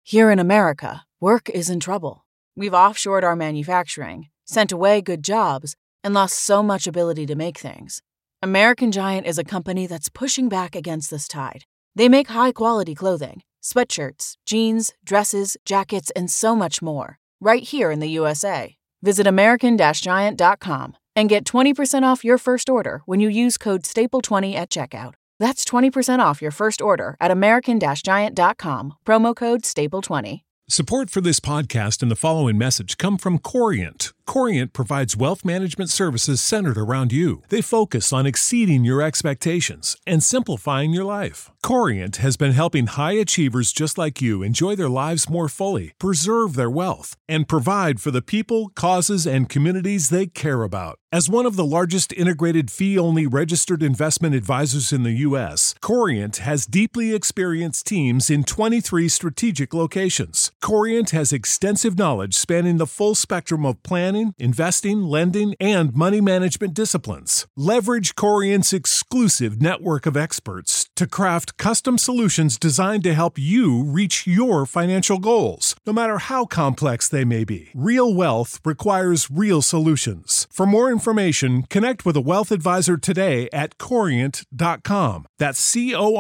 Here in America, work is in trouble. We've offshored our manufacturing, sent away good jobs, and lost so much ability to make things. American Giant is a company that's pushing back against this tide. They make high-quality clothing, sweatshirts, jeans, dresses, jackets, and so much more, right here in the USA. Visit American-Giant.com and get 20% off your first order when you use code STAPLE20 at checkout. That's 20% off your first order at American-Giant.com, promo code STAPLE20. Support for this podcast and the following message come from Corient. Corient provides wealth management services centered around you. They focus on exceeding your expectations and simplifying your life. Corient has been helping high achievers just like you enjoy their lives more fully, preserve their wealth, and provide for the people, causes, and communities they care about. As one of the largest integrated fee-only registered investment advisors in the U.S., Corient has deeply experienced teams in 23 strategic locations. Corient has extensive knowledge spanning the full spectrum of planning, investing, lending, and money management disciplines. Leverage Corient's exclusive network of experts to craft custom solutions designed to help you reach your financial goals, no matter how complex they may be. Real wealth requires real solutions. For more information, connect with a wealth advisor today at Corient.com. That's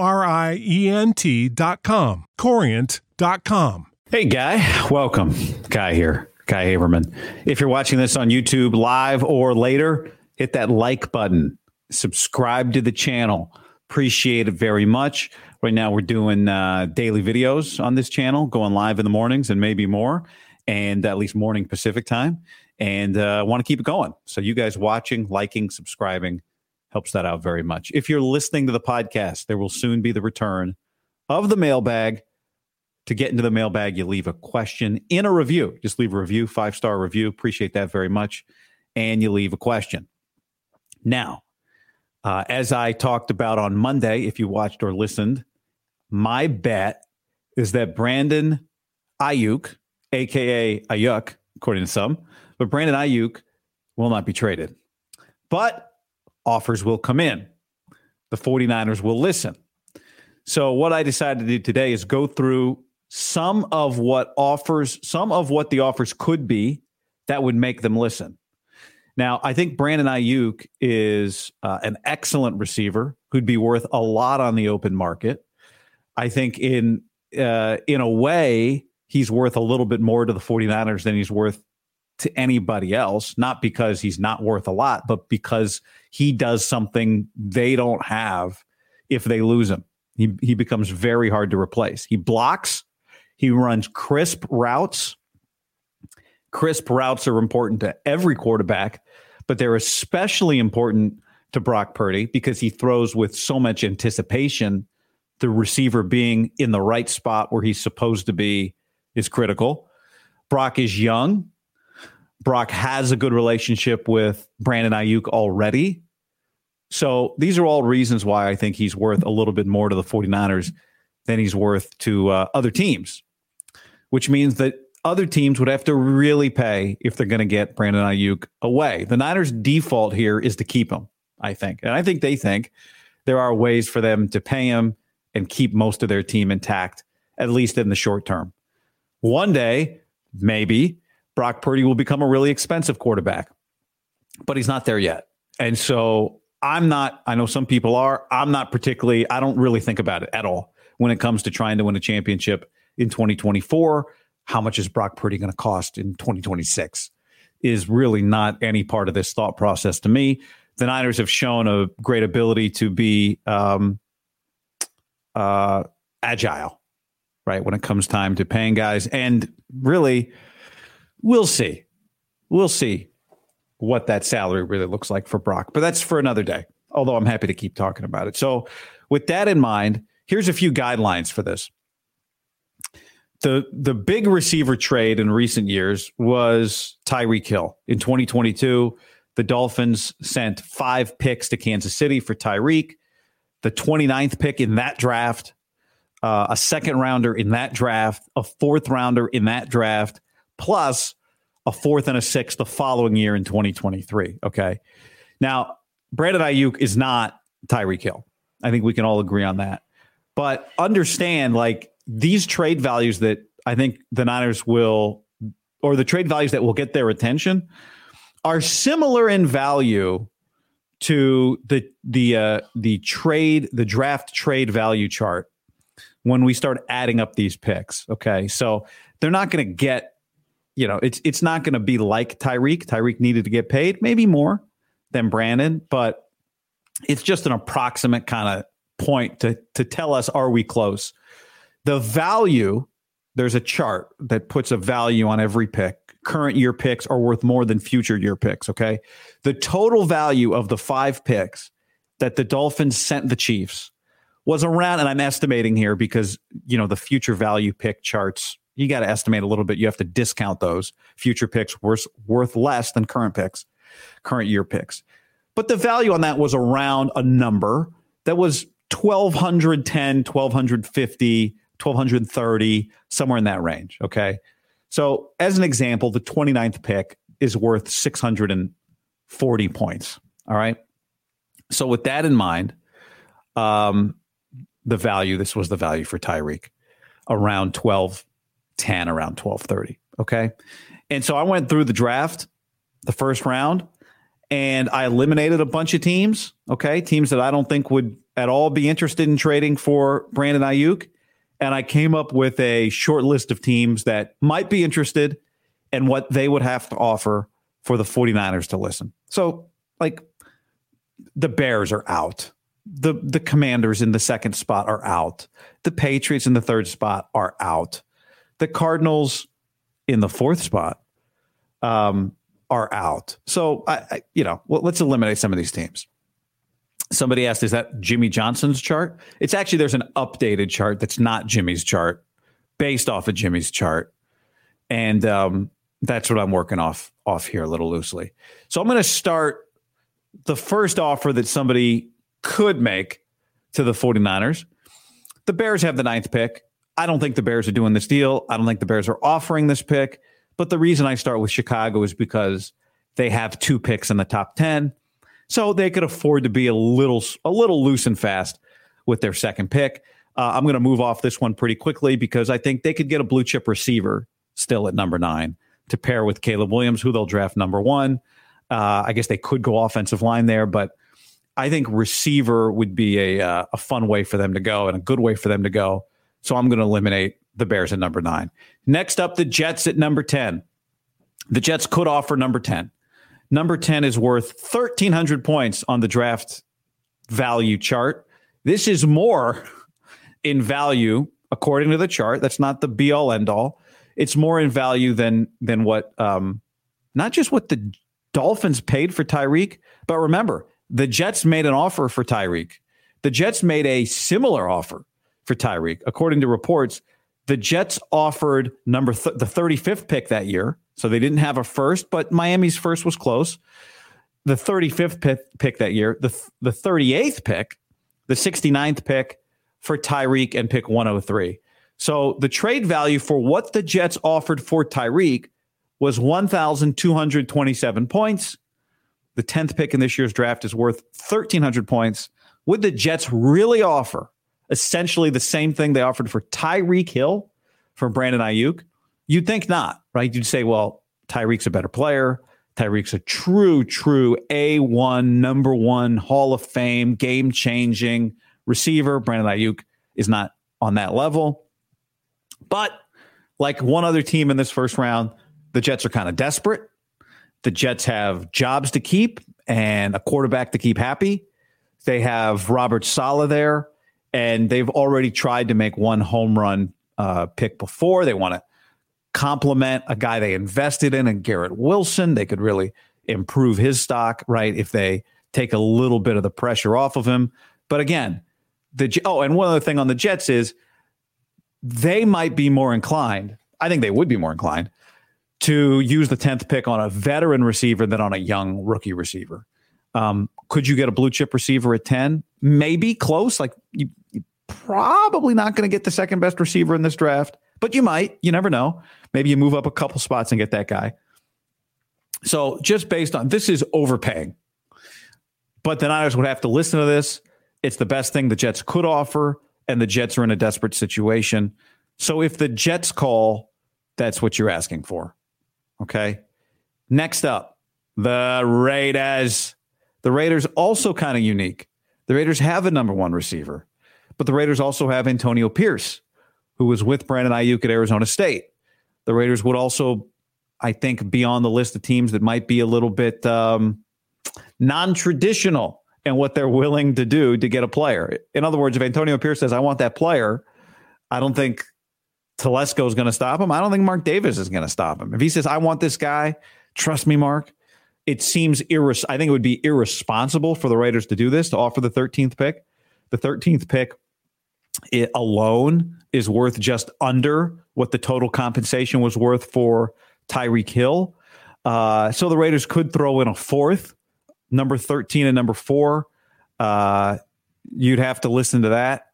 Corient.com. Corient.com. Hey, Guy. Welcome. Guy here. Guy Haberman. If you're watching this on YouTube live or later, hit that like button. Subscribe to the channel. Appreciate it very much. Right now, we're doing daily videos on this channel, going live in the mornings and maybe more, and at least morning Pacific time. And I want to keep it going. So you guys watching, liking, subscribing helps that out very much. If you're listening to the podcast, there will soon be the return of the mailbag. To get into the mailbag, you leave a question in a review. Just leave a review, 5-star review. Appreciate that very much. And you leave a question. Now, as I talked about on Monday, if you watched or listened, my bet is that Brandon Aiyuk, a.k.a. Ayuk, according to some, but Brandon Aiyuk will not be traded. But offers will come in. The 49ers will listen. So what I decided to do today is go through some of what the offers could be that would make them listen. Now, I think Brandon Aiyuk is an excellent receiver who'd be worth a lot on the open market. I think in a way, he's worth a little bit more to the 49ers than he's worth to anybody else, not because he's not worth a lot, but because he does something they don't have if they lose him. He becomes very hard to replace. He blocks. He runs crisp routes. Crisp routes are important to every quarterback, but they're especially important to Brock Purdy because he throws with so much anticipation. The receiver being in the right spot where he's supposed to be is critical. Brock is young. Brock has a good relationship with Brandon Aiyuk already. So these are all reasons why I think he's worth a little bit more to the 49ers than he's worth to other teams, which means that other teams would have to really pay if they're going to get Brandon Aiyuk away. The Niners' default here is to keep him, I think. And I think they think there are ways for them to pay him and keep most of their team intact, at least in the short term. One day, maybe, Brock Purdy will become a really expensive quarterback, but he's not there yet. And so I know some people are, I don't really think about it at all when it comes to trying to win a championship in 2024. How much is Brock Purdy going to cost in 2026 is really not any part of this thought process to me. The Niners have shown a great ability to be agile, right, when it comes time to paying guys. And really, we'll see. We'll see what that salary really looks like for Brock. But that's for another day, although I'm happy to keep talking about it. So with that in mind, here's a few guidelines for this. The big receiver trade in recent years was Tyreek Hill. In 2022, the Dolphins sent 5 picks to Kansas City for Tyreek, the 29th pick in that draft, a second rounder in that draft, a fourth rounder in that draft, plus a fourth and a sixth the following year in 2023. Okay. Now, Brandon Aiyuk is not Tyreek Hill. I think we can all agree on that. But understand, like, these trade values that I think the Niners will, or the trade values that will get their attention, are similar in value to the draft trade value chart when we start adding up these picks. Okay, so they're not going to get, it's not going to be like Tyreek. Tyreek needed to get paid, maybe more than Brandon, but it's just an approximate kind of point to tell us, are we close? The value, there's a chart that puts a value on every pick. Current year picks are worth more than future year picks, okay? The total value of the 5 picks that the Dolphins sent the Chiefs was around, and I'm estimating here because, the future value pick charts, you got to estimate a little bit. You have to discount those future picks worth less than current year picks. But the value on that was around a number that was 1,210, 1,250, 1,230, somewhere in that range, okay? So as an example, the 29th pick is worth 640 points, all right? So with that in mind, this was the value for Tyreek, around 1,210, around 1,230, okay? And so I went through the draft, the first round, and I eliminated a bunch of teams, okay? Teams that I don't think would at all be interested in trading for Brandon Ayuk. And I came up with a short list of teams that might be interested and what they would have to offer for the 49ers to listen. So, the Bears are out. The Commanders in the second spot are out. The Patriots in the third spot are out. The Cardinals in the fourth spot are out. So, let's eliminate some of these teams. Somebody asked, is that Jimmy Johnson's chart? It's actually, there's an updated chart that's not Jimmy's chart, based off of Jimmy's chart. And that's what I'm working off here a little loosely. So I'm going to start the first offer that somebody could make to the 49ers. The Bears have the 9th pick. I don't think the Bears are doing this deal. I don't think the Bears are offering this pick. But the reason I start with Chicago is because they have 2 picks in the top 10. So they could afford to be a little loose and fast with their second pick. I'm going to move off this one pretty quickly because I think they could get a blue chip receiver still at number 9 to pair with Caleb Williams, who they'll draft number 1. I guess they could go offensive line there, but I think receiver would be a fun way for them to go and a good way for them to go. So I'm going to eliminate the Bears at number 9. Next up, the Jets at number 10. The Jets could offer number 10. Number 10 is worth 1,300 points on the draft value chart. This is more in value, according to the chart. That's not the be-all, end-all. It's more in value than what, not just what the Dolphins paid for Tyreek, but remember, the Jets made an offer for Tyreek. The Jets made a similar offer for Tyreek. According to reports, the Jets offered the 35th pick that year. So they didn't have a first, but Miami's first was close. The 35th pick that year, the 38th pick, the 69th pick for Tyreek, and pick 103. So the trade value for what the Jets offered for Tyreek was 1,227 points. The 10th pick in this year's draft is worth 1,300 points. Would the Jets really offer essentially the same thing they offered for Tyreek Hill for Brandon Ayuk? You'd think not, right? You'd say, well, Tyreek's a better player. Tyreek's a true A1, number 1, Hall of Fame, game-changing receiver. Brandon Ayuk is not on that level. But like one other team in this first round, the Jets are kind of desperate. The Jets have jobs to keep and a quarterback to keep happy. They have Robert Saleh there, and they've already tried to make one home run pick before. They want to complement a guy they invested in, and Garrett Wilson. They could really improve his stock, right, if they take a little bit of the pressure off of him. But again, and one other thing on the Jets is they might be more inclined, I think they would be more inclined, to use the 10th pick on a veteran receiver than on a young rookie receiver. Could you get a blue chip receiver at 10? Maybe close. Like you're probably not going to get the second best receiver in this draft, but you might. You never know. Maybe you move up a couple spots and get that guy. So just based on this is overpaying, but the Niners would have to listen to this. It's the best thing the Jets could offer, and the Jets are in a desperate situation. So if the Jets call, that's what you're asking for. Okay. Next up, the Raiders. The Raiders also kind of unique. The Raiders have a number one receiver, but the Raiders also have Antonio Pierce, who was with Brandon Ayuk at Arizona State. The Raiders would also, I think, be on the list of teams that might be a little bit non-traditional in what they're willing to do to get a player. In other words, if Antonio Pierce says, I want that player, I don't think Telesco is going to stop him. I don't think Mark Davis is going to stop him. If he says, I want this guy, trust me, Mark, it seems I think it would be irresponsible for the Raiders to do this, to offer the 13th pick. The 13th pick it alone is worth just under what the total compensation was worth for Tyreek Hill. So the Raiders could throw in a fourth, number 13 and number 4. You'd have to listen to that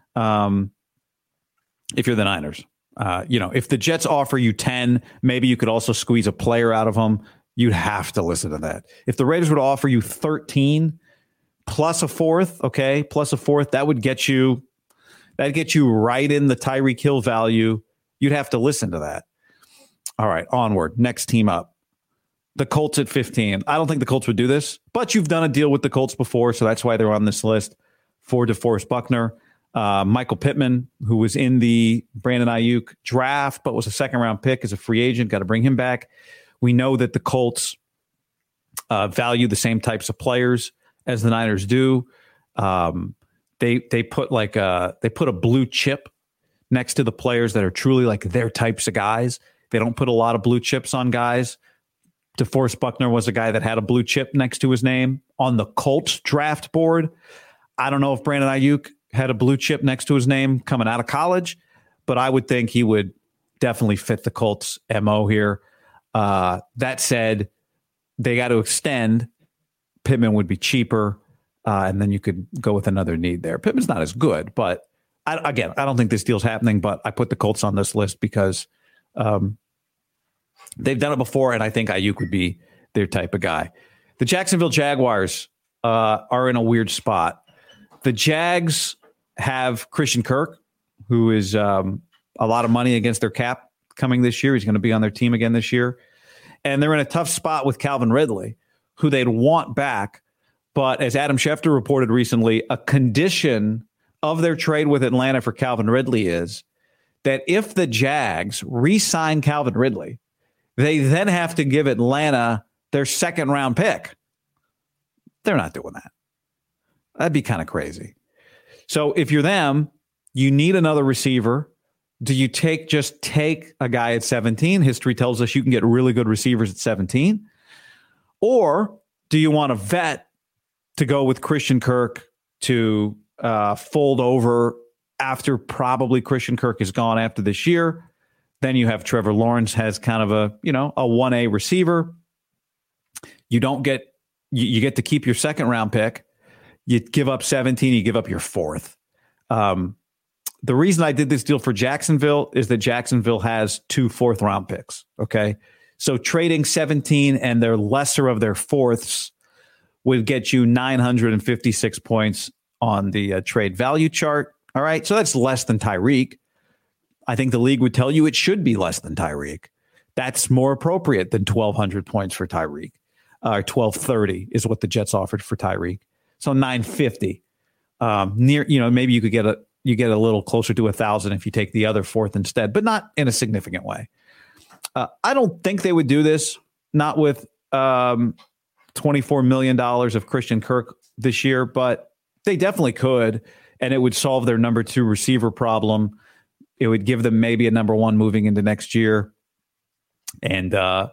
if you're the Niners. If the Jets offer you 10, maybe you could also squeeze a player out of them. You'd have to listen to that. If the Raiders would offer you 13 plus a fourth, that would get you right in the Tyreek Hill value. You'd have to listen to that. All right, onward. Next team up. The Colts at 15. I don't think the Colts would do this, but you've done a deal with the Colts before, so that's why they're on this list. For DeForest Buckner, Michael Pittman, who was in the Brandon Ayuk draft, but was a second-round pick as a free agent. Got to bring him back. We know that the Colts value the same types of players as the Niners do. They put a blue chip next to the players that are truly like their types of guys. They don't put a lot of blue chips on guys. DeForest Buckner was a guy that had a blue chip next to his name on the Colts draft board. I don't know if Brandon Ayuk had a blue chip next to his name coming out of college, but I would think he would definitely fit the Colts MO here. That said, they got to extend. Pittman would be cheaper, and then you could go with another need there. Pittman's not as good, but I don't think this deal's happening, but I put the Colts on this list because they've done it before, and I think Ayuk would be their type of guy. The Jacksonville Jaguars are in a weird spot. The Jags have Christian Kirk, who is a lot of money against their cap coming this year. He's going to be on their team again this year. And they're in a tough spot with Calvin Ridley, who they'd want back. But as Adam Schefter reported recently, a condition of their trade with Atlanta for Calvin Ridley is that if the Jags re-sign Calvin Ridley, they then have to give Atlanta their second-round pick. They're not doing that. That'd be kind of crazy. So if you're them, you need another receiver. Do you take a guy at 17? History tells us you can get really good receivers at 17. Or do you want a vet to go with Christian Kirk to fold over after probably Christian Kirk is gone after this year? Then you have Trevor Lawrence has kind of a 1A receiver. You get to keep your second round pick. You give up 17, you give up your fourth. The reason I did this deal for Jacksonville is that Jacksonville has 2 fourth-round picks, okay? So trading 17 and their lesser of their fourths would get you 956 points on the trade value chart, all right? So that's less than Tyreek. I think the league would tell you it should be less than Tyreek. That's more appropriate than 1,200 points for Tyreek. 1,230 is what the Jets offered for Tyreek. So 950. Maybe you could get a little closer to 1,000 if you take the other fourth instead, but not in a significant way. I don't think they would do this, not with $24 million of Christian Kirk this year, but they definitely could, and it would solve their number 2 receiver problem. It would give them maybe a number 1 moving into next year, and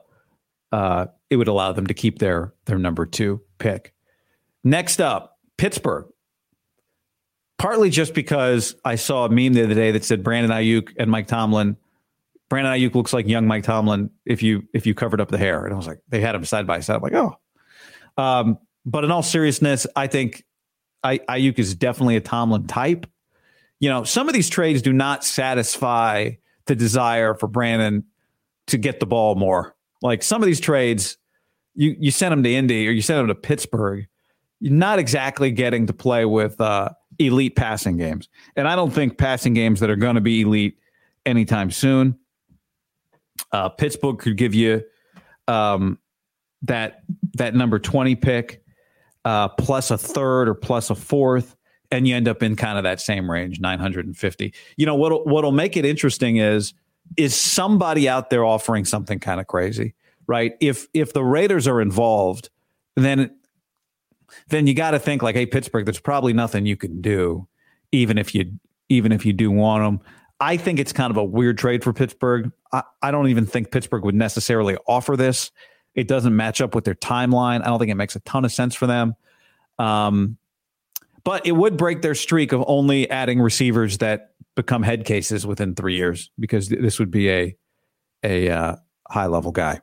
it would allow them to keep their number 2 pick. Next up, Pittsburgh. Partly just because I saw a meme the other day that said Brandon Ayuk and Mike Tomlin. Brandon Ayuk looks like young Mike Tomlin if you covered up the hair. And I was like, they had him side by side. I'm like, oh. But in all seriousness, I think Ayuk is definitely a Tomlin type. Some of these trades do not satisfy the desire for Brandon to get the ball more. Like some of these trades, you send him to Indy or you send him to Pittsburgh, you're not exactly getting to play with elite passing games. And I don't think passing games that are going to be elite anytime soon. Pittsburgh could give you that number 20 pick plus a third or plus a fourth, and you end up in kind of that same range, 950. What'll make it interesting is somebody out there offering something kind of crazy, right? If the Raiders are involved, then you got to think like, hey, Pittsburgh, there's probably nothing you can do, even if you do want them. I think it's kind of a weird trade for Pittsburgh. I don't even think Pittsburgh would necessarily offer this. It doesn't match up with their timeline. I don't think it makes a ton of sense for them. But it would break their streak of only adding receivers that become head cases within 3 years, because this would be a high-level guy.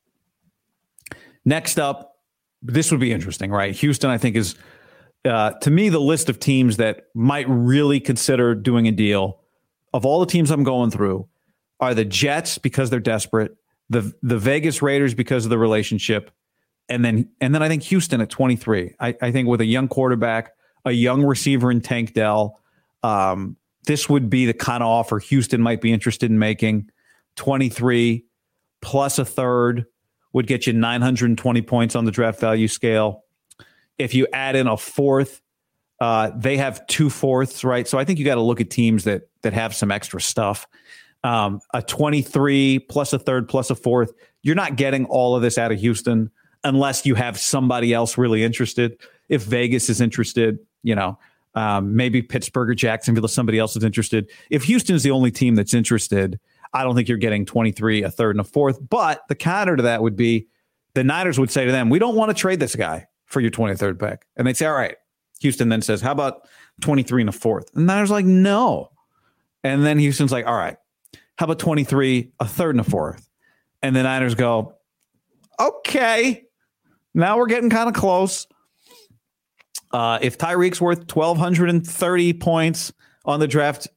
Next up, this would be interesting, right? Houston, I think, is, to me, the list of teams that might really consider doing a deal. Of all the teams I'm going through, are the Jets because they're desperate, the Vegas Raiders because of the relationship, and then I think Houston at 23. I think with a young quarterback, a young receiver in Tank Dell, this would be the kind of offer Houston might be interested in making. 23 plus a third would get you 920 points on the draft value scale. If you add in a fourth, they have 2 fourths, right? So I think you got to look at teams that have some extra stuff. A 23 plus a third plus a fourth, you're not getting all of this out of Houston unless you have somebody else really interested. If Vegas is interested, maybe Pittsburgh or Jacksonville, if somebody else is interested. If Houston's the only team that's interested, I don't think you're getting 23, a third, and a fourth. But the counter to that would be the Niners would say to them, we don't want to trade this guy for your 23rd pick. And they'd say, all right. Houston then says, how about 23 and a fourth? And the Niners like, no. And then Houston's like, all right, how about 23, a third, and a fourth? And the Niners go, okay, now we're getting kind of close. If Tyreek's worth 1,230 points on the draft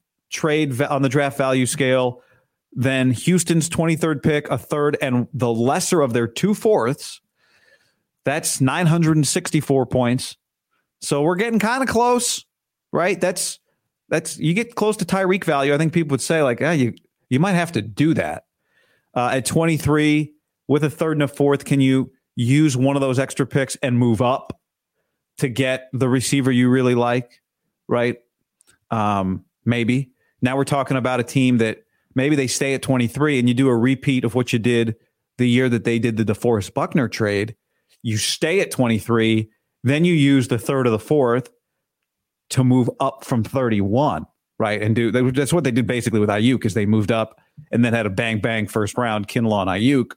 value scale, then Houston's 23rd pick, a third, and the lesser of their 2 fourths, that's 964 points. So we're getting kind of close, right? That's you get close to Tyreek value. I think people would say like, you might have to do that. At 23 with a third and a fourth, can you use one of those extra picks and move up to get the receiver you really like, right? Maybe. Now we're talking about a team that maybe they stay at 23 and you do a repeat of what you did the year that they did the DeForest Buckner trade. You stay at 23, then you use the third or the fourth to move up from 31, right? And that's what they did basically with Ayuk, is they moved up and then had a bang first round, Kinlaw and Ayuk.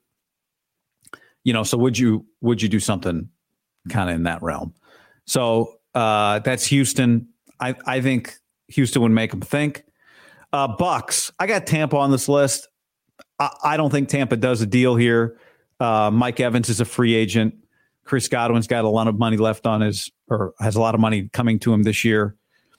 So would you do something kind of in that realm? So that's Houston. I think Houston would make them think. Bucks, I got Tampa on this list. I don't think Tampa does a deal here. Mike Evans is a free agent. Chris Godwin's got a lot of money left on has a lot of money coming to him this year.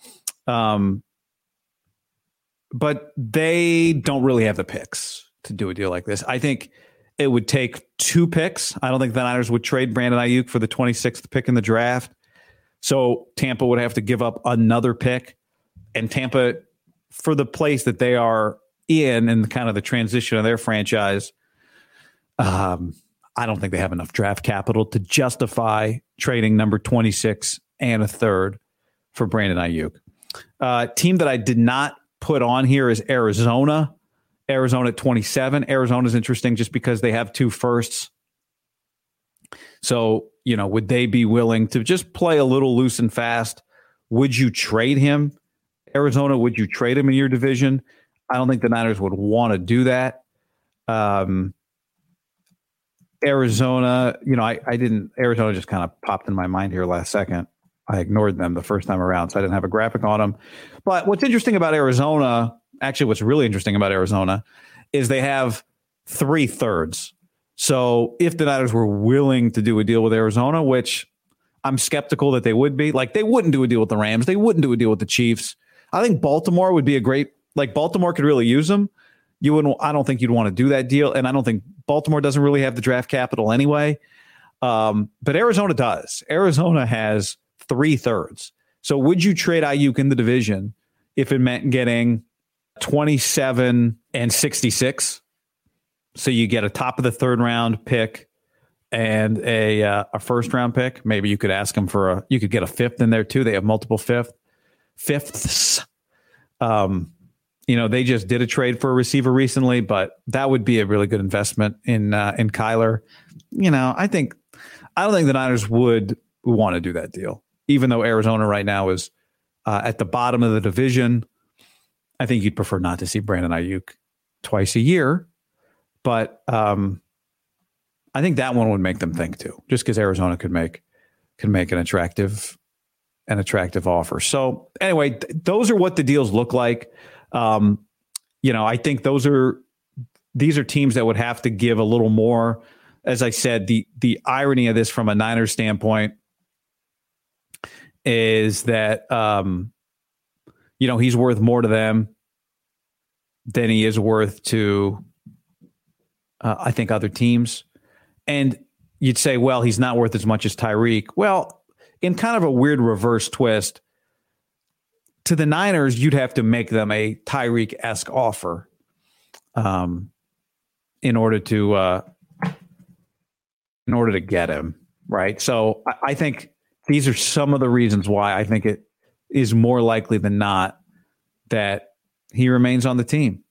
But they don't really have the picks to do a deal like this. I think it would take 2 picks. I don't think the Niners would trade Brandon Ayuk for the 26th pick in the draft. So Tampa would have to give up another pick. And Tampa, for the place that they are in and kind of the transition of their franchise, I don't think they have enough draft capital to justify trading number 26 and a third for Brandon Ayuk. Team that I did not put on here is Arizona. Arizona at 27. Arizona is interesting just because they have 2 firsts. So, would they be willing to just play a little loose and fast? Would you trade him? Arizona, would you trade him in your division? I don't think the Niners would want to do that. Arizona, Arizona just kind of popped in my mind here last second. I ignored them the first time around, so I didn't have a graphic on them. But what's interesting about Arizona, actually what's really interesting about Arizona, is they have 3 thirds. So if the Niners were willing to do a deal with Arizona, which I'm skeptical that they would be, like they wouldn't do a deal with the Rams. They wouldn't do a deal with the Chiefs. I think Baltimore would be a great, like Baltimore could really use them. I don't think you'd want to do that deal. And I don't think Baltimore doesn't really have the draft capital anyway. But Arizona does. Arizona has 3 thirds. So would you trade Ayuk in the division if it meant getting 27 and 66. So you get a top of the third round pick and a first round pick. Maybe you could ask them for you could get a fifth in there too. They have multiple fifths. They just did a trade for a receiver recently, but that would be a really good investment in Kyler. I don't think the Niners would want to do that deal, even though Arizona right now is at the bottom of the division. I think you'd prefer not to see Brandon Ayuk twice a year, but I think that one would make them think too, just because Arizona could make an attractive offer. So anyway, those are what the deals look like. I think these are teams that would have to give a little more. As I said, the irony of this from a Niners standpoint is that, he's worth more to them than he is worth to, I think, other teams. And you'd say, well, he's not worth as much as Tyreek. Well, in kind of a weird reverse twist, to the Niners, you'd have to make them a Tyreek-esque offer in order to get him, right? So I think these are some of the reasons why I think it is more likely than not that he remains on the team.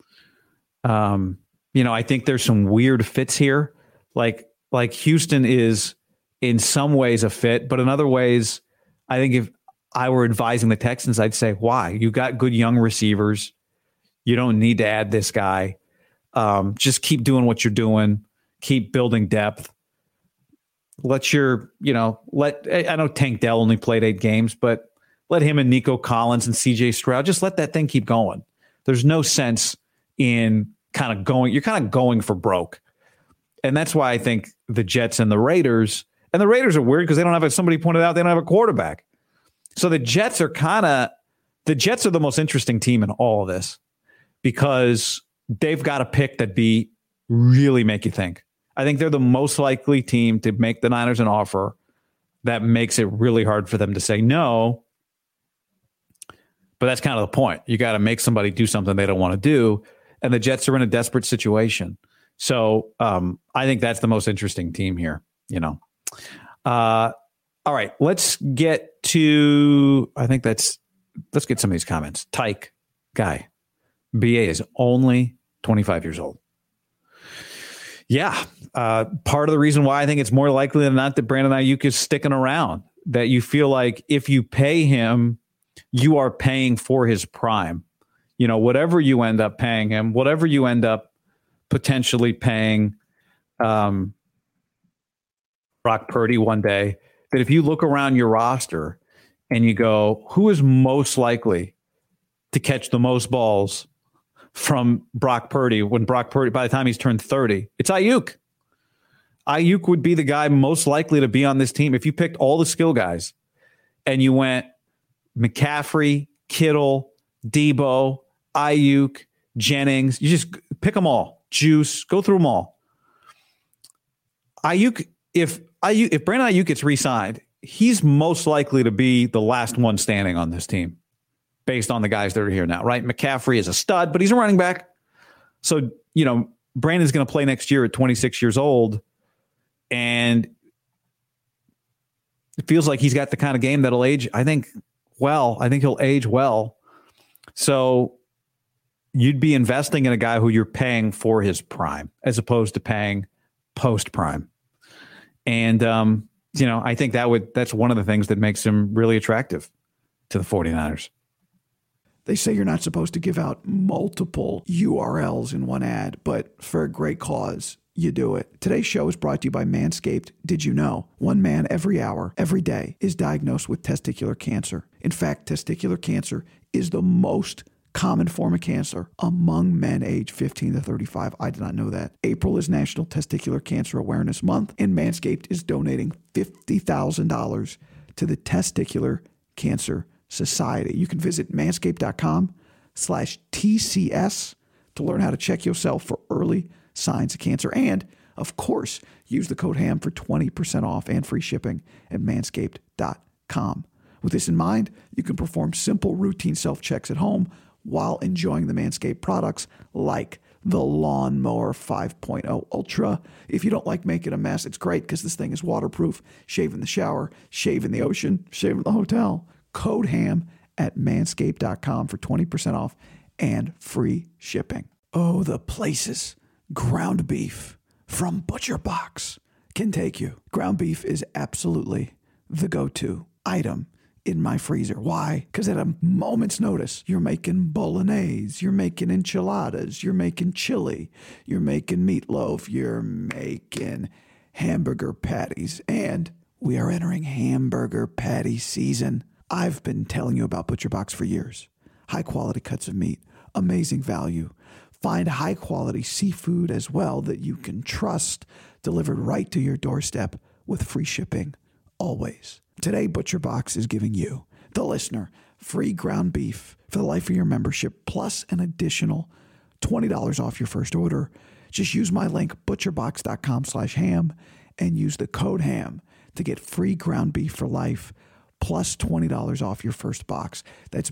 I think there's some weird fits here. Like Houston is in some ways a fit, but in other ways, I think if I were advising the Texans, I'd say, why? You got good young receivers. You don't need to add this guy. Just keep doing what you're doing. Keep building depth. I know Tank Dell only played 8 games, but let him and Nico Collins and CJ Stroud, just let that thing keep going. There's no sense in you're kind of going for broke. And that's why I think the Jets and the Raiders are weird because they don't have, somebody pointed out, they don't have a quarterback. So the Jets are the most interesting team in all of this because they've got a pick that really make you think. I think they're the most likely team to make the Niners an offer that makes it really hard for them to say no. But that's kind of the point. You got to make somebody do something they don't want to do. And the Jets are in a desperate situation. So I think that's the most interesting team here, all right, let's get let's get some of these comments. Tyke guy, BA is only 25 years old. Yeah. Part of the reason why I think it's more likely than not that Brandon Ayuk is sticking around, that you feel like if you pay him, you are paying for his prime. Whatever you end up paying him, whatever you end up potentially paying Brock Purdy one day, that if you look around your roster and you go, who is most likely to catch the most balls from Brock Purdy by the time he's turned 30, it's Ayuk. Ayuk would be the guy most likely to be on this team. If you picked all the skill guys and you went McCaffrey, Kittle, Debo, Ayuk, Jennings, you just pick them all. Juice, go through them all. If Brandon Ayuk gets re-signed, he's most likely to be the last one standing on this team based on the guys that are here now, right? McCaffrey is a stud, but he's a running back. So, Brandon's going to play next year at 26 years old, and it feels like he's got the kind of game that'll age, I think he'll age well. So you'd be investing in a guy who you're paying for his prime as opposed to paying post-prime. And, I think that's one of the things that makes him really attractive to the 49ers. They say you're not supposed to give out multiple URLs in one ad, but for a great cause, you do it. Today's show is brought to you by Manscaped. Did you know? One man every hour, every day is diagnosed with testicular cancer. In fact, testicular cancer is the most common form of cancer among men aged 15 to 35. I did not know that. April is National Testicular Cancer Awareness Month, and Manscaped is donating $50,000 to the Testicular Cancer Society. You can visit manscaped.com/TCS to learn how to check yourself for early signs of cancer. And, of course, use the code HAM for 20% off and free shipping at manscaped.com. With this in mind, you can perform simple routine self-checks at home while enjoying the Manscaped products like the Lawnmower 5.0 Ultra. If you don't like making a mess, it's great because this thing is waterproof. Shave in the shower, shave in the ocean, shave in the hotel. Code HAM at manscaped.com for 20% off and free shipping. Oh, the places ground beef from Butcher Box can take you. Ground beef is absolutely the go-to item in my freezer. Why? Because at a moment's notice, you're making bolognese, you're making enchiladas, you're making chili, you're making meatloaf, you're making hamburger patties, and we are entering hamburger patty season. I've been telling you about Butcher Box for years. High quality cuts of meat, amazing value. Find high quality seafood as well that you can trust, delivered right to your doorstep with free shipping always. Today, Butcher Box is giving you, the listener, free ground beef for the life of your membership, plus an additional $20 off your first order. Just use my link, butcherbox.com/ham, and use the code HAM to get free ground beef for life, plus $20 off your first box. That's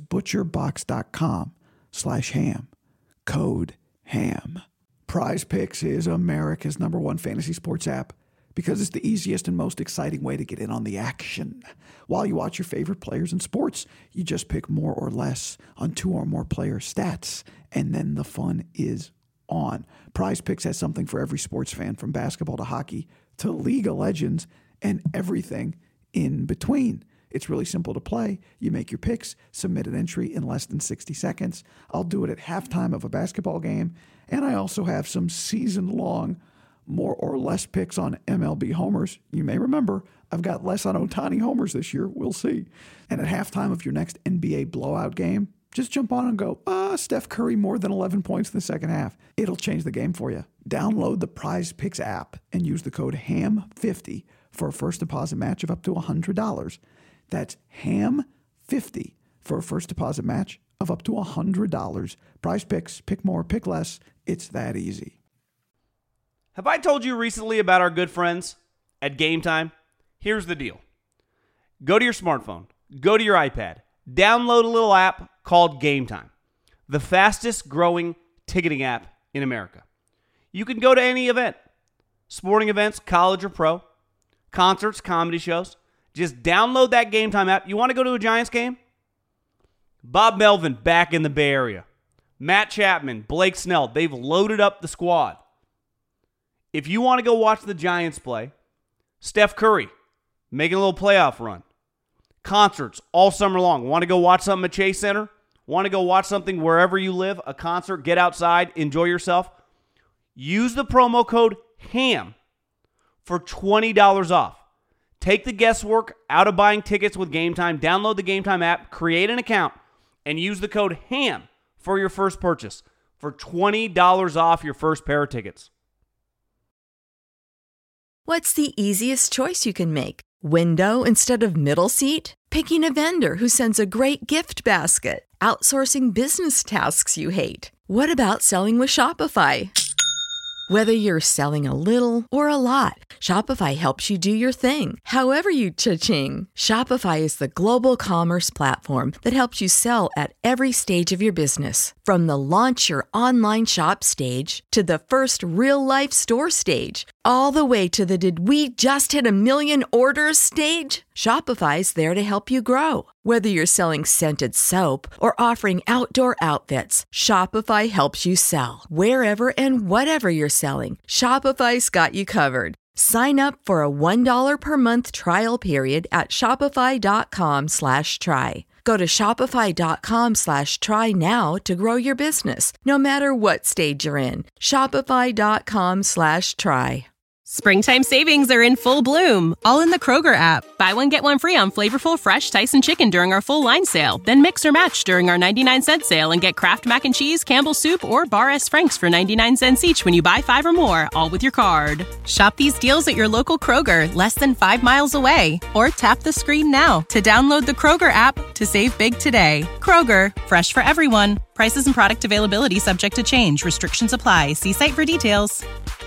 butcherbox.com/ham. Code HAM. Prize Picks is America's #1 fantasy sports app because it's the easiest and most exciting way to get in on the action. While you watch your favorite players in sports, you just pick more or less on 2 or more player stats, and then the fun is on. Prize Picks has something for every sports fan, from basketball to hockey to League of Legends and everything in between. It's really simple to play. You make your picks, submit an entry in less than 60 seconds. I'll do it at halftime of a basketball game, and I also have some season-long more or less picks on MLB homers. You may remember I've got less on Ohtani homers this year. We'll see. And at halftime of your next NBA blowout game, just jump on and go, Steph Curry more than 11 points in the second half. It'll change the game for you. Download the Prize Picks app and use the code HAM50 for a first deposit match of up to $100. That's HAM50 for a first deposit match of up to $100. Prize Picks, pick more, pick less. It's that easy. Have I told you recently about our good friends at Game Time? Here's the deal. Go to your smartphone, go to your iPad, download a little app called Game Time, the fastest growing ticketing app in America. You can go to any event, sporting events, college or pro, concerts, comedy shows. Just download that Game Time app. You want to go to a Giants game? Bob Melvin back in the Bay Area. Matt Chapman, Blake Snell, they've loaded up the squad. If you want to go watch the Giants play, Steph Curry making a little playoff run. Concerts all summer long. Want to go watch something at Chase Center? Want to go watch something wherever you live? A concert, get outside, enjoy yourself? Use the promo code HAM for $20 off. Take the guesswork out of buying tickets with Game Time. Download the Game Time app, create an account, and use the code HAM for your first purchase for $20 off your first pair of tickets. What's the easiest choice you can make? Window instead of middle seat? Picking a vendor who sends a great gift basket? Outsourcing business tasks you hate? What about selling with Shopify? Whether you're selling a little or a lot, Shopify helps you do your thing, however you cha-ching. Shopify is the global commerce platform that helps you sell at every stage of your business. From the launch your online shop stage to the first real-life store stage, all the way to the did we just hit 1 million orders stage. Shopify's there to help you grow. Whether you're selling scented soap or offering outdoor outfits, Shopify helps you sell. Wherever and whatever you're selling, Shopify's got you covered. Sign up for a $1 per month trial period at shopify.com/try. Go to shopify.com/try now to grow your business, no matter what stage you're in. Shopify.com/try. Springtime savings are in full bloom, all in the Kroger app. Buy one, get one free on flavorful fresh Tyson chicken during our full line sale. Then mix or match during our 99-cent sale and get Kraft Mac and Cheese, Campbell's Soup, or Bar S. Frank's for 99 cents each when you buy 5 or more, all with your card. Shop these deals at your local Kroger, less than 5 miles away. Or tap the screen now to download the Kroger app to save big today. Kroger, fresh for everyone. Prices and product availability subject to change. Restrictions apply. See site for details.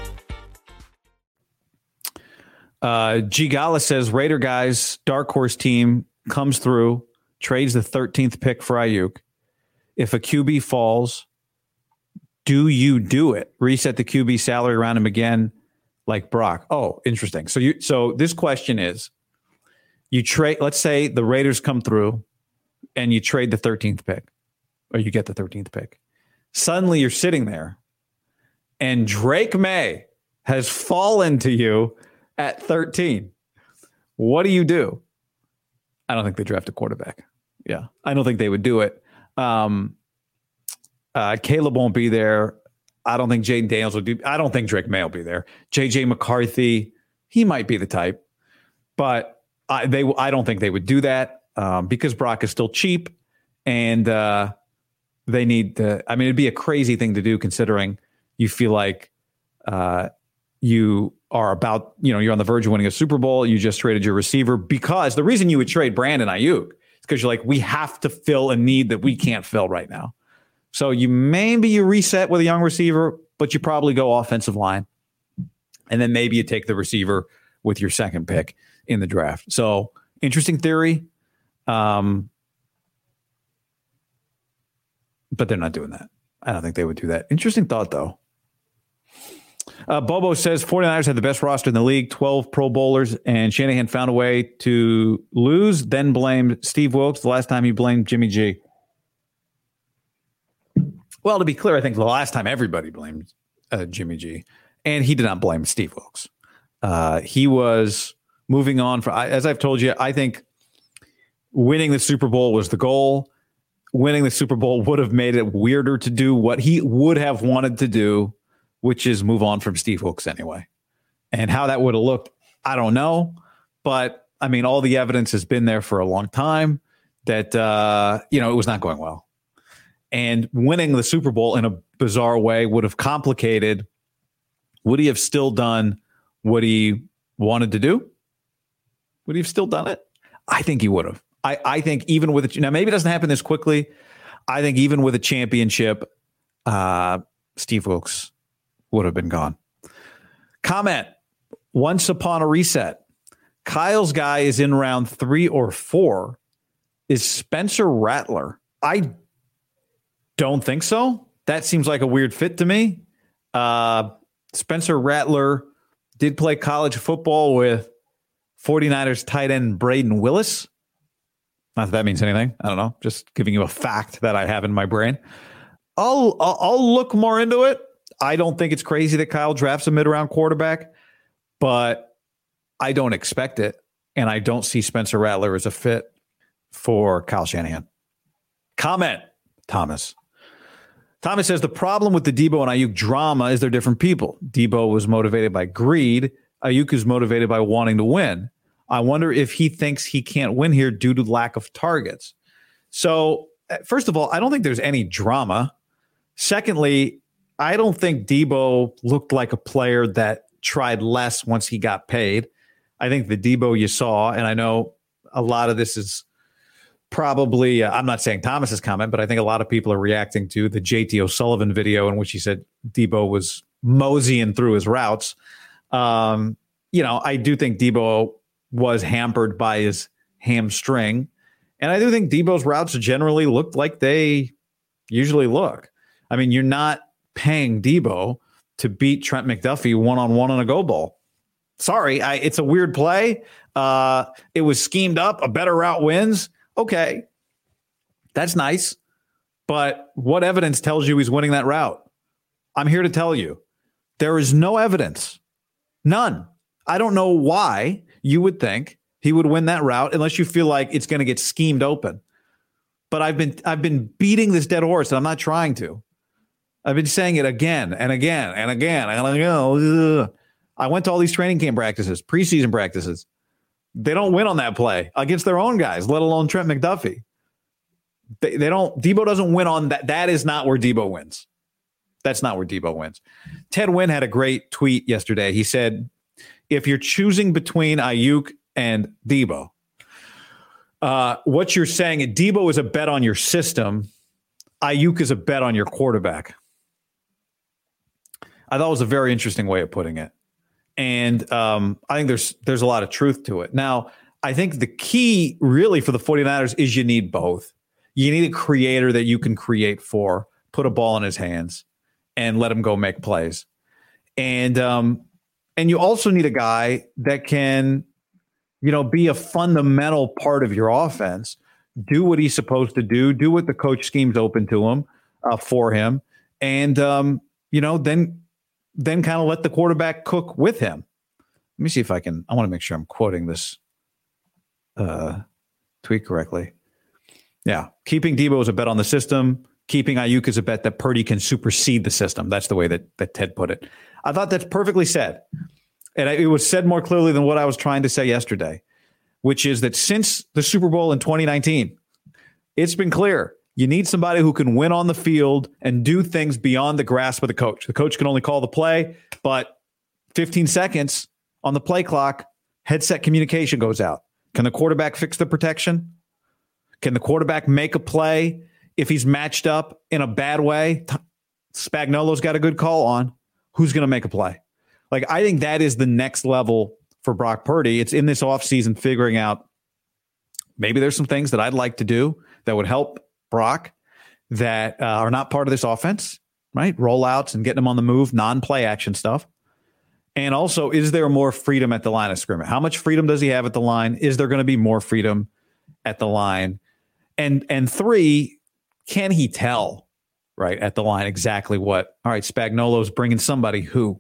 G. Gala says Raider guys, dark horse team comes through, trades the 13th pick for Ayuk. if a QB falls, do you do it? Reset the QB salary around him again like Brock? Oh, interesting. So this question is, you trade, let's say the Raiders come through and you trade the 13th pick, or you get the 13th pick. Suddenly you're sitting there and Drake May has fallen to you at 13. What do you do? I don't think they draft a quarterback. Yeah, I don't think they would do it. Caleb won't be there. I don't think Jaden Daniels will do. I don't think Drake May will be there. JJ McCarthy, he might be the type, but I don't think they would do that because Brock is still cheap, and they need to. I mean, it'd be a crazy thing to do considering you feel like you are about, you're on the verge of winning a Super Bowl. You just traded your receiver, because the reason you would trade Brandon Ayuk is because you're like, we have to fill a need that we can't fill right now. So you reset with a young receiver, but you probably go offensive line. And then maybe you take the receiver with your second pick in the draft. So interesting theory. But they're not doing that. I don't think they would do that. Interesting thought, though. Bobo says 49ers had the best roster in the league, 12 Pro Bowlers, and Shanahan found a way to lose, then blamed Steve Wilks. The last time he blamed Jimmy G. Well, to be clear, I think the last time everybody blamed Jimmy G, and he did not blame Steve Wilks. He was moving on. As I've told you, I think winning the Super Bowl was the goal. Winning the Super Bowl would have made it weirder to do what he would have wanted to do, which is move on from Steve Wilks anyway. And how that would have looked, I don't know. But, I mean, all the evidence has been there for a long time that, it was not going well. And winning the Super Bowl in a bizarre way would have complicated. Would he have still done what he wanted to do? Would he have still done it? I think he would have. I think even with now, maybe it doesn't happen this quickly. I think even with a championship, Steve Wilks would have been gone. Comment: once upon a reset, Kyle's guy is in round 3 or 4. Is Spencer Rattler? I don't think so. That seems like a weird fit to me. Spencer Rattler did play college football with 49ers tight end Braden Willis. Not that that means anything. I don't know. Just giving you a fact that I have in my brain. I'll look more into it. I don't think it's crazy that Kyle drafts a mid-round quarterback, but I don't expect it. And I don't see Spencer Rattler as a fit for Kyle Shanahan. Comment: Thomas says the problem with the Debo and Ayuk drama is they're different people. Debo was motivated by greed. Ayuk is motivated by wanting to win. I wonder if he thinks he can't win here due to lack of targets. So, first of all, I don't think there's any drama. Secondly, I don't think Debo looked like a player that tried less once he got paid. I think the Debo you saw, and I know a lot of this is probably, I'm not saying Thomas's comment, but I think a lot of people are reacting to the JT O'Sullivan video in which he said Debo was moseying through his routes. I do think Debo was hampered by his hamstring. And I do think Debo's routes generally looked like they usually look. I mean, you're not paying Debo to beat Trent McDuffie one-on-one on a go ball. Sorry, it's a weird play. It was schemed up. A better route wins. Okay, that's nice. But what evidence tells you he's winning that route? I'm here to tell you, there is no evidence. None. I don't know why you would think he would win that route unless you feel like it's going to get schemed open. But I've been beating this dead horse, and I'm not trying to. I've been saying it again and again and again. I went to all these training camp practices, preseason practices. They don't win on that play against their own guys, let alone Trent McDuffie. They don't. Debo doesn't win on that. That is not where Debo wins. That's not where Debo wins. Ted Wynn had a great tweet yesterday. He said, if you're choosing between Ayuk and Debo, what you're saying, Debo is a bet on your system. Ayuk is a bet on your quarterback. I thought it was a very interesting way of putting it. And I think there's a lot of truth to it. Now, I think the key really for the 49ers is you need both. You need a creator that you can create for, put a ball in his hands, and let him go make plays. And you also need a guy that can, be a fundamental part of your offense, do what he's supposed to do what the coach scheme's open to him for him, and then kind of let the quarterback cook with him. Let me see if I want to make sure I'm quoting this tweet correctly. Yeah. Keeping Debo is a bet on the system. Keeping Ayuk is a bet that Purdy can supersede the system. That's the way that Ted put it. I thought that's perfectly said. And it was said more clearly than what I was trying to say yesterday, which is that since the Super Bowl in 2019, it's been clear you need somebody who can win on the field and do things beyond the grasp of the coach. The coach can only call the play, but 15 seconds on the play clock, headset communication goes out. Can the quarterback fix the protection? Can the quarterback make a play if he's matched up in a bad way? Spagnuolo's got a good call on. Who's going to make a play? I think that is the next level for Brock Purdy. It's in this offseason figuring out maybe there's some things that I'd like to do that would help Brock that are not part of this offense, right? Rollouts and getting him on the move, non-play action stuff. And also, is there more freedom at the line of scrimmage? How much freedom does he have at the line? Is there going to be more freedom at the line? And 3, can he tell, right, at the line exactly what? All right, Spagnuolo's bringing somebody who.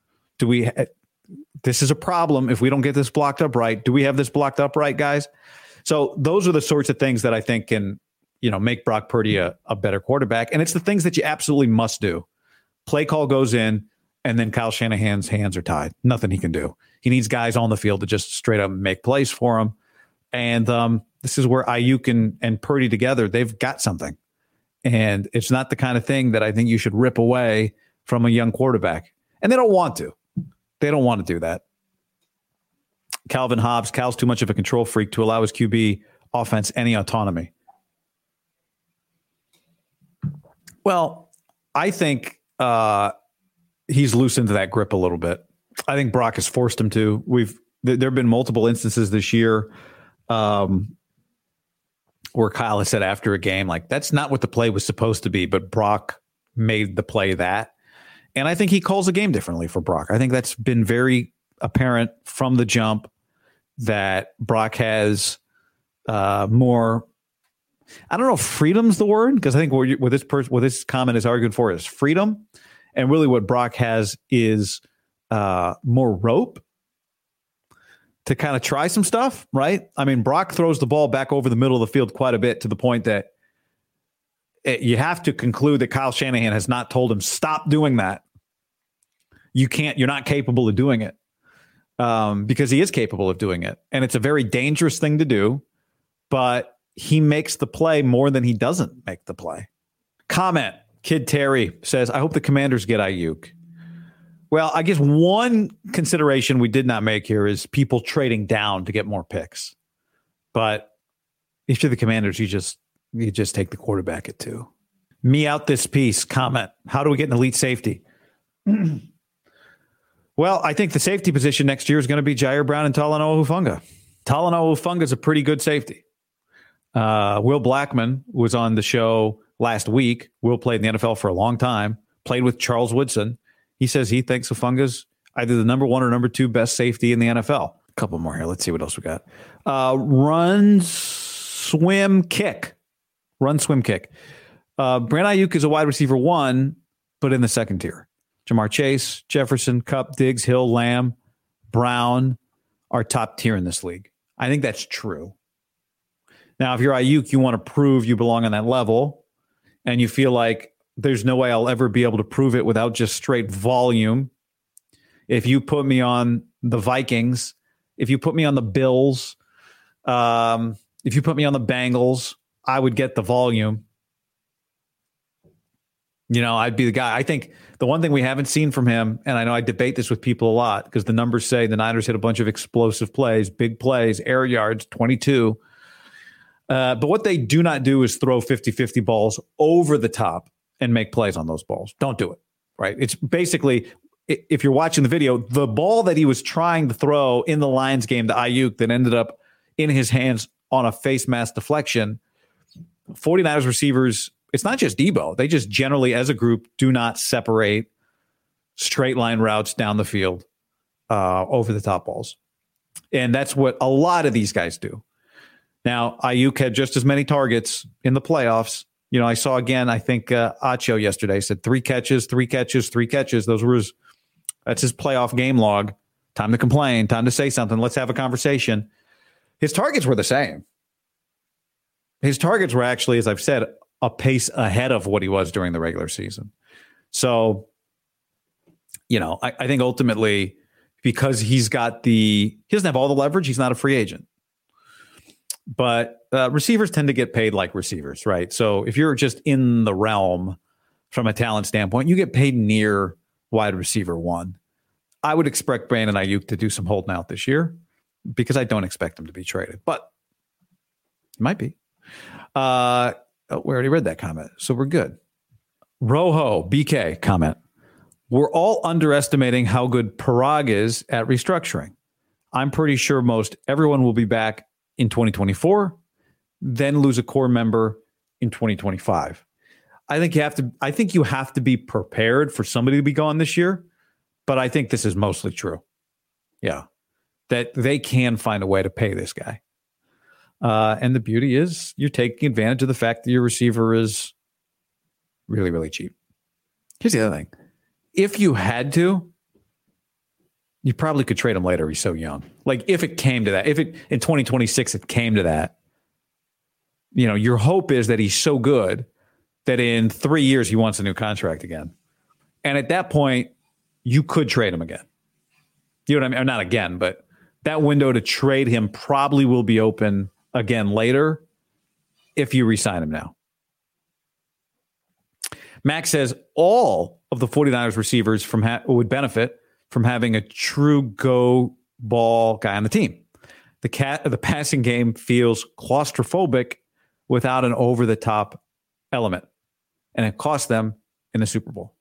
This is a problem if we don't get this blocked up right. Do we have this blocked up right, guys? So those are the sorts of things that I think can, make Brock Purdy a better quarterback. And it's the things that you absolutely must do. Play call goes in, and then Kyle Shanahan's hands are tied. Nothing he can do. He needs guys on the field to just straight up make plays for him. And this is where Ayuk and Purdy together, they've got something. And it's not the kind of thing that I think you should rip away from a young quarterback. And they don't want to. They don't want to do that. Calvin Hobbs, Cal's too much of a control freak to allow his QB offense any autonomy. Well, I think he's loosened that grip a little bit. I think Brock has forced him to. There have been multiple instances this year where Kyle has said after a game, that's not what the play was supposed to be, but Brock made the play that. And I think he calls the game differently for Brock. I think that's been very apparent from the jump that Brock has more. I don't know if freedom's the word, because I think what this comment is arguing for is freedom. And really what Brock has is more rope to kind of try some stuff, right? I mean, Brock throws the ball back over the middle of the field quite a bit to the point that you have to conclude that Kyle Shanahan has not told him, stop doing that. You're not capable of doing it because he is capable of doing it. And it's a very dangerous thing to do, but he makes the play more than he doesn't make the play. Comment. Kid Terry says, I hope the Commanders get Ayuk. Well, I guess one consideration we did not make here is people trading down to get more picks. But if you're the Commanders, you just take the quarterback at 2. Me out this piece. Comment. How do we get an elite safety? Well, I think the safety position next year is going to be Jair Brown and Talanoa Hufanga. Talanoa Hufanga is a pretty good safety. Will Blackman was on the show last week. Will played in the NFL for a long time, played with Charles Woodson. He says he thinks Hufanga's either the number 1 or number 2 best safety in the NFL. A couple more here. Let's see what else we got. Run, swim, kick. Brent Ayuk is a wide receiver 1, but in the second tier. Jamar Chase, Jefferson, Kupp, Diggs, Hill, Lamb, Brown are top tier in this league. I think that's true. Now, if you're Ayuk, you want to prove you belong on that level, and you feel like there's no way I'll ever be able to prove it without just straight volume. If you put me on the Vikings, if you put me on the Bills, if you put me on the Bengals, I would get the volume. I'd be the guy. I think the one thing we haven't seen from him, and I know I debate this with people a lot because the numbers say the Niners hit a bunch of explosive plays, big plays, air yards, 22. But what they do not do is throw 50-50 balls over the top and make plays on those balls. Don't do it, right? It's basically, if you're watching the video, the ball that he was trying to throw in the Lions game to Ayuk that ended up in his hands on a face mask deflection, 49ers receivers, it's not just Debo. They just generally, as a group, do not separate straight line routes down the field over the top balls. And that's what a lot of these guys do. Now, Ayuk had just as many targets in the playoffs. You know, I saw again, I think Acho yesterday said 3 catches, 3 catches, 3 catches. That's his playoff game log. Time to complain, time to say something. Let's have a conversation. His targets were the same. His targets were actually, as I've said, a pace ahead of what he was during the regular season. So, you know, I think ultimately, because he doesn't have all the leverage, he's not a free agent. But receivers tend to get paid like receivers, right? So if you're just in the realm from a talent standpoint, you get paid near wide receiver 1. I would expect Brandon Ayuk to do some holding out this year because I don't expect him to be traded, but he might be. We already read that comment, so we're good. Rojo BK comment. We're all underestimating how good Parag is at restructuring. I'm pretty sure most everyone will be back in 2024, then lose a core member in 2025. I think you have to be prepared for somebody to be gone this year, but I think this is mostly true. Yeah, that they can find a way to pay this guy. And the beauty is you're taking advantage of the fact that your receiver is really, really cheap. Here's the other thing. If you had to, you probably could trade him later. He's so young. Like if it came to that, if it in 2026, it came to that, you know, your hope is that he's so good that in 3 years, he wants a new contract again. And at that point, you could trade him again. You know what I mean? Or not again, but that window to trade him probably will be open again later if you re-sign him now. Max says all of the 49ers receivers would benefit from having a true go ball guy on the team. The passing game feels claustrophobic without an over-the-top element, and it cost them in the Super Bowl.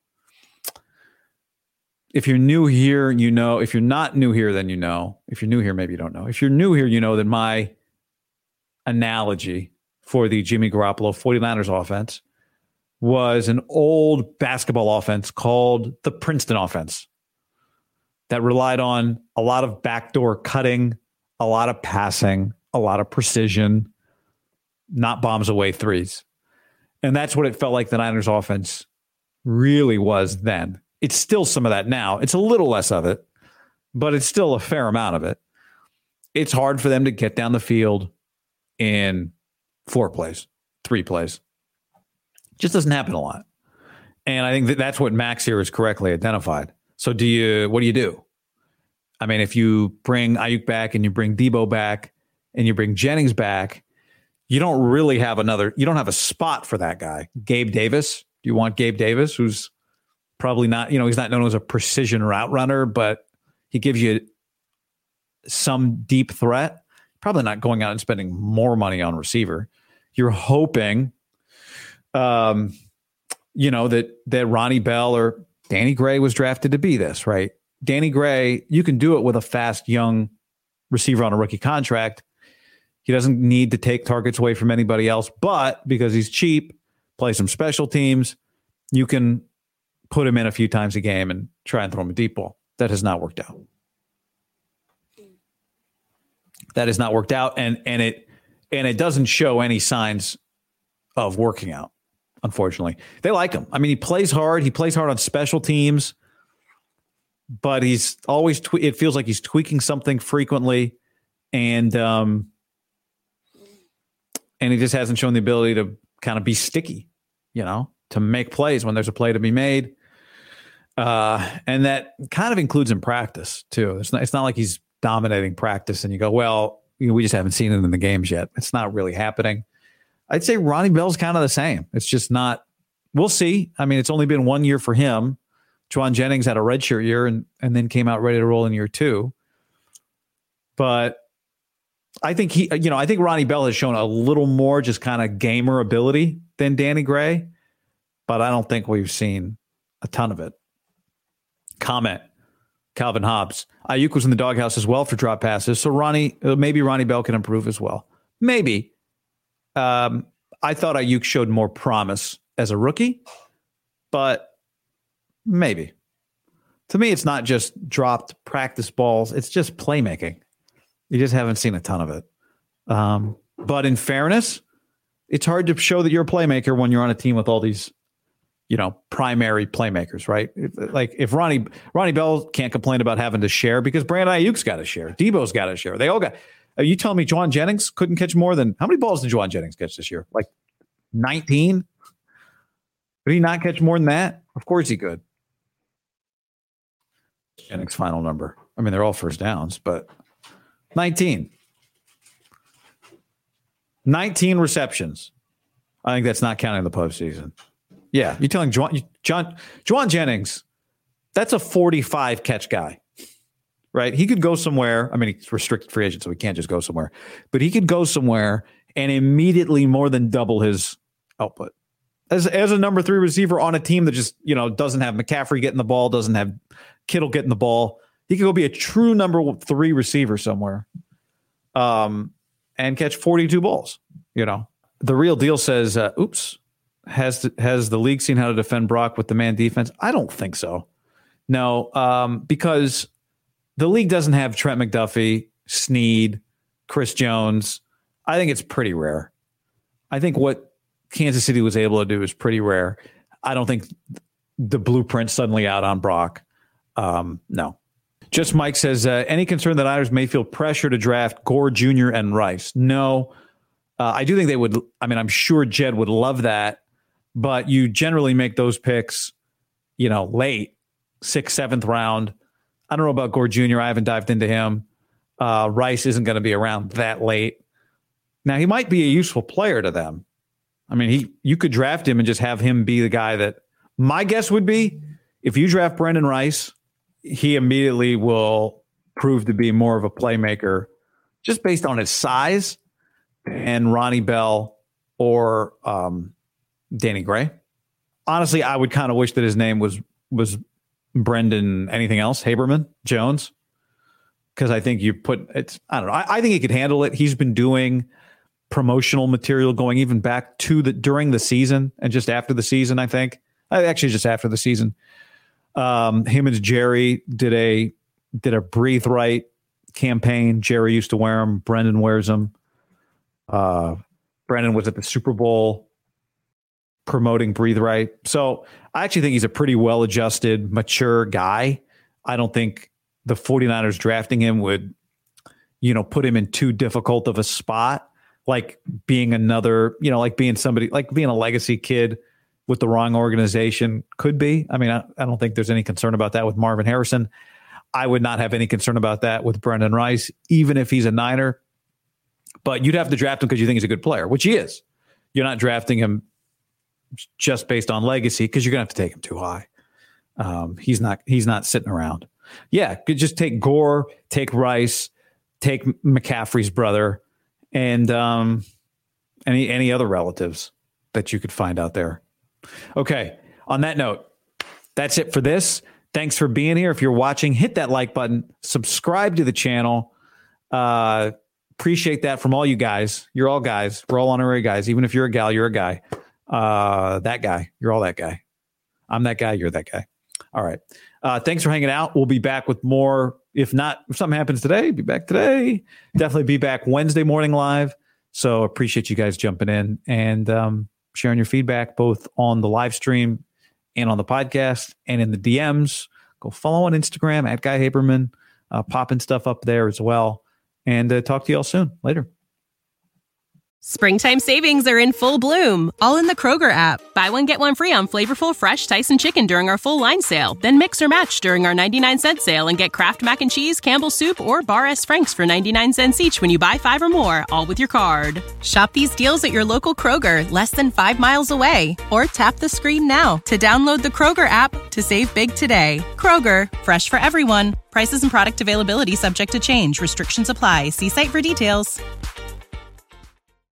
If you're new here, you know. If you're not new here, then you know. If you're new here, maybe you don't know. If you're new here, you know that my analogy for the Jimmy Garoppolo 49ers offense was an old basketball offense called the Princeton offense that relied on a lot of backdoor cutting, a lot of passing, a lot of precision, not bombs away threes. And that's what it felt like the Niners offense really was then. It's still some of that now. It's a little less of it, but it's still a fair amount of it. It's hard for them to get down the field in 4 plays, 3 plays. It just doesn't happen a lot. And I think that's what Max here is correctly identified. So what do you do? I mean, if you bring Ayuk back and you bring Debo back and you bring Jennings back, you don't really have you don't have a spot for that guy. Gabe Davis. Do you want Gabe Davis, who's probably not, he's not known as a precision route runner, but he gives you some deep threat. Probably not going out and spending more money on receiver. You're hoping, that Ronnie Bell or Danny Gray was drafted to be this, right? Danny Gray, you can do it with a fast, young receiver on a rookie contract. He doesn't need to take targets away from anybody else, but because he's cheap, play some special teams, you can put him in a few times a game and try and throw him a deep ball. That has not worked out. That has not worked out, and it doesn't show any signs of working out, unfortunately. They like him. I mean, he plays hard. He plays hard on special teams, but he's always it feels like he's tweaking something frequently, and he just hasn't shown the ability to kind of be sticky, to make plays when there's a play to be made. And that kind of includes in practice too. It's not like he's dominating practice and you go, well, we just haven't seen it in the games yet. It's not really happening. I'd say Ronnie Bell's kind of the same. It's just not, we'll see. I mean, it's only been 1 year for him. Juwan Jennings had a redshirt year and then came out ready to roll in year 2. But I think I think Ronnie Bell has shown a little more just kind of gamer ability than Danny Gray, but I don't think we've seen a ton of it. Comment, Calvin Hobbs. Ayuk was in the doghouse as well for drop passes, so maybe Ronnie Bell can improve as well. Maybe. I I thought Ayuk showed more promise as a rookie, but maybe. To me, it's not just dropped practice balls. It's just playmaking. You just haven't seen a ton of it. But in fairness, it's hard to show that you're a playmaker when you're on a team with all these, primary playmakers, right? If Ronnie Bell can't complain about having to share because Brandon Ayuk's got to share. Debo's got to share. They all got. Are you telling me Juwan Jennings couldn't catch more than how many balls did Juwan Jennings catch this year? Like 19? Did he not catch more than that? Of course he could. Jennings' final number. I mean, they're all first downs, but 19. 19 receptions. I think that's not counting the postseason. Yeah, you're telling Juwan Jennings, that's a 45 catch guy, right? He could go somewhere. I mean, he's restricted free agent, so he can't just go somewhere. But he could go somewhere and immediately more than double his output. As a number 3 receiver on a team that just, doesn't have McCaffrey getting the ball, doesn't have Kittle getting the ball, he could go be a true number 3 receiver somewhere and catch 42 balls. The Real Deal says, has the league seen how to defend Brock with the man defense? I don't think so. No, because the league doesn't have Trent McDuffie, Snead, Chris Jones. I think it's pretty rare. I think what Kansas City was able to do is pretty rare. I don't think the blueprint's suddenly out on Brock. No. Just Mike says, any concern that Niners may feel pressure to draft Gore Jr. and Rice? No. I do think they would. I mean, I'm sure Jed would love that, but you generally make those picks, late, 6th, 7th round. I don't know about Gore Jr. I haven't dived into him. Rice isn't going to be around that late. Now, he might be a useful player to them. I mean, you could draft him and just have him be the guy that my guess would be if you draft Brendan Rice, he immediately will prove to be more of a playmaker just based on his size and Ronnie Bell or Danny Gray. Honestly, I would kind of wish that his name was Brendan anything else, Haberman, Jones, because I think you put it's, I don't know. I think he could handle it. He's been doing promotional material going even back to during the season and just after the season, I think. Actually, just after the season. Him and Jerry did a Breathe Right campaign. Jerry used to wear them. Brendan wears them. Brendan was at the Super Bowl promoting Breathe Right. So I actually think he's a pretty well-adjusted, mature guy. I don't think the 49ers drafting him would, put him in too difficult of a spot. Like being another, like being somebody, like being a legacy kid with the wrong organization could be. I mean, I don't think there's any concern about that with Marvin Harrison. I would not have any concern about that with Brendan Rice, even if he's a Niner. But you'd have to draft him because you think he's a good player, which he is. You're not drafting him just based on legacy because you're going to have to take him too high. He's not sitting around. Yeah, could just take Gore, take Rice, take McCaffrey's brother, and any other relatives that you could find out there. Okay, on that note, that's it for this. Thanks for being here. If you're watching, hit that like button, subscribe to the channel. Appreciate that from all you guys. You're all guys. We're all honorary guys. Even if you're a gal, you're a guy. That guy. You're all that guy. I'm that guy. You're that guy. All right. Thanks for hanging out. We'll be back with more. If something happens today, be back today. Definitely be back Wednesday morning live. So appreciate you guys jumping in and sharing your feedback both on the live stream and on the podcast and in the DMs. Go follow on Instagram at Guy Haberman, popping stuff up there as well. And talk to you all soon. Later. Springtime savings are in full bloom, all in the Kroger app. Buy one, get one free on flavorful fresh Tyson chicken during our full line sale. Then mix or match during our 99-cent sale and get Kraft Mac and Cheese, Campbell's Soup, or Bar S. Frank's for 99 cents each when you buy 5 or more, all with your card. Shop these deals at your local Kroger, less than 5 miles away. Or tap the screen now to download the Kroger app to save big today. Kroger, fresh for everyone. Prices and product availability subject to change. Restrictions apply. See site for details.